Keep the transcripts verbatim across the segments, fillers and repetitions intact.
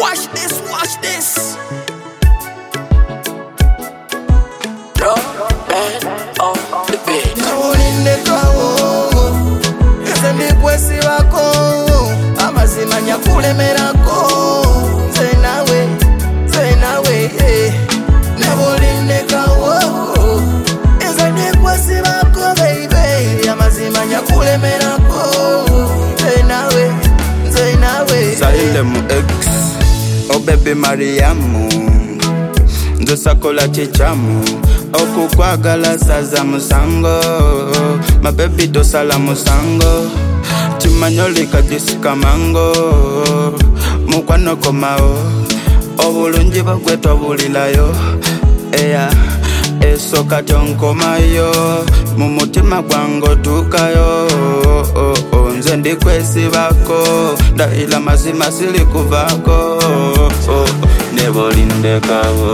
Watch this, watch this. Drop and on the beat. Ese ndikwesi wako amazima nyakulemerako nze nawe nze nawe eh nebolindekawo ese ndikwesi wako baby amazima nyakulemerako nze nawe nze nawe Sahile mu ex oh baby Mariamu nze sakola chichamu okukwagala saza musango my baby tosala musango chimanyolika disika mango mukwano komao obulungi bagwetwa bulilayo eya esoka tonkomayo mu mutima gwango tukayo nze ndikwesi bako ndahila mazima sili kuvako nebolindekawo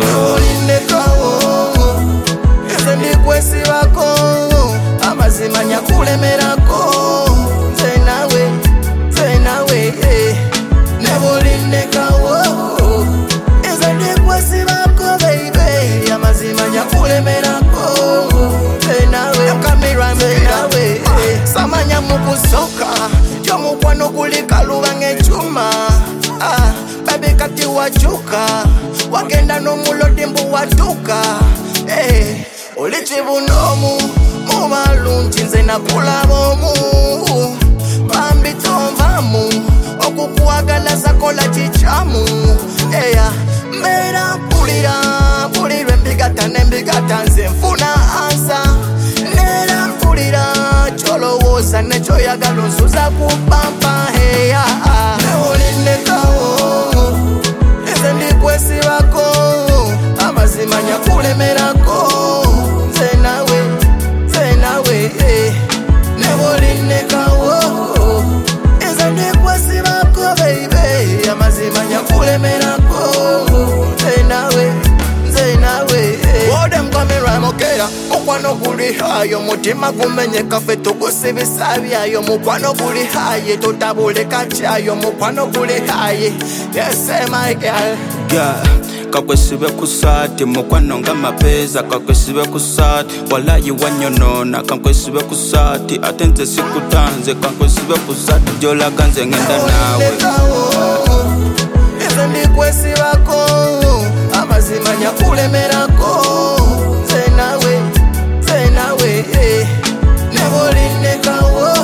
ese ndikwesi wako amazima nyakulemerako nze nawe nze nawe eh nebolindekawo ese ndikwesi wako baby amazima nyakulemerako nze nawe nze nawe eh samanya mukusoka yo mukwano kulikaluba ngechuma ah baby kati wachuka wagenda nomulodi mbu watuka eh ulichibunomu mubalungi nze nakulabomu bambi tomvamu okukwagala sakola chichamu eya mbera mpulira mpulirwa embigata nembigata nze nfuna ansa nera mpulira kyolowooza nekyoyagala onsuza kupampa eya nebolindekawo ese ndikwesi bako amazima nyakulemerako nze nawe nze nawe eh nebolindekawo ese ndikwesi bako baby amazima nyakulemerako nze nawe nze nawe eh ode mkamira mokera mukwano guli hayo mutima gumenyeka fe tugusibisa byayo mukwano guli haye tutabuleka kyayo mukwano guli haye yes my girl yeah. Kakwesibe kusati mukwano nga mapeza kakwesibe kusati walayi wanyonona kakwesibe kusati atenze sikutanze kakwesibe kusati jolaga nze ngenda nawe ese ndikwesi bako amazima nyakulemerako nze nawe nze nawe eh nebolindekawo